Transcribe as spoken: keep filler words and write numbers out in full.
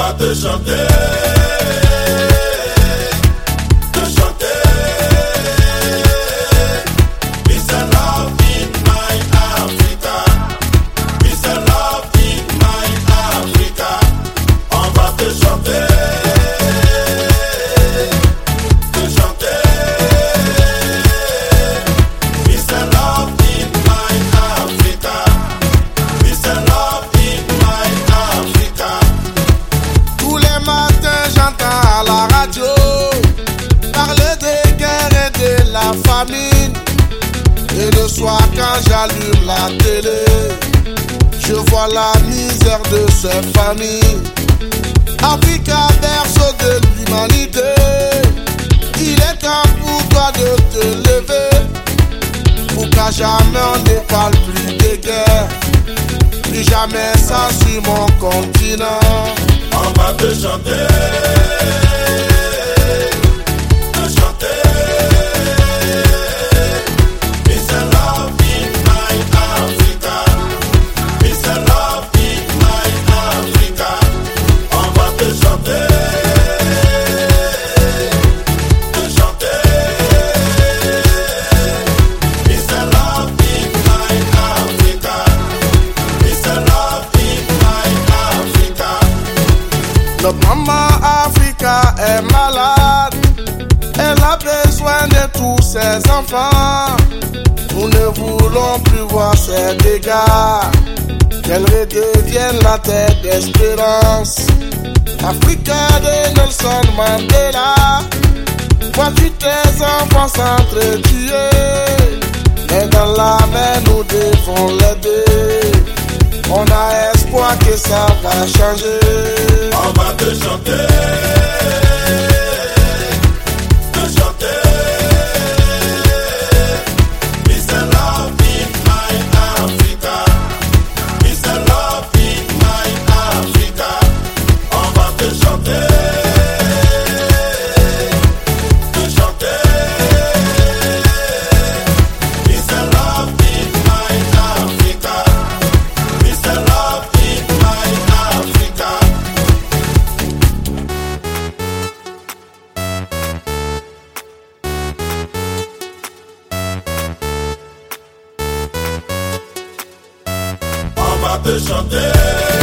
va te chanter. Famine. Et le soir quand j'allume la télé, je vois la misère de ces familles. Africa, berceau de l'humanité, il est temps pour toi de te lever, pour qu'à jamais on ne parle plus de guerre, plus jamais ça sur mon continent. On va te chanter. Notre maman Africa est malade, elle a besoin de tous ses enfants. Nous ne voulons plus voir ces dégâts, qu'elle redevienne la terre d'espérance. Africa de Nelson Mandela, vois-tu tes enfants s'entretuer, mais dans la main nous devons l'aider. On a espoir que ça va changer. On va te chanter. Te chanter. Peace and love in my Africa. Peace and love in my Africa. On va te chanter. Te chanter. Peace and love in my Africa. Peace and love in my Africa. On va te chanter.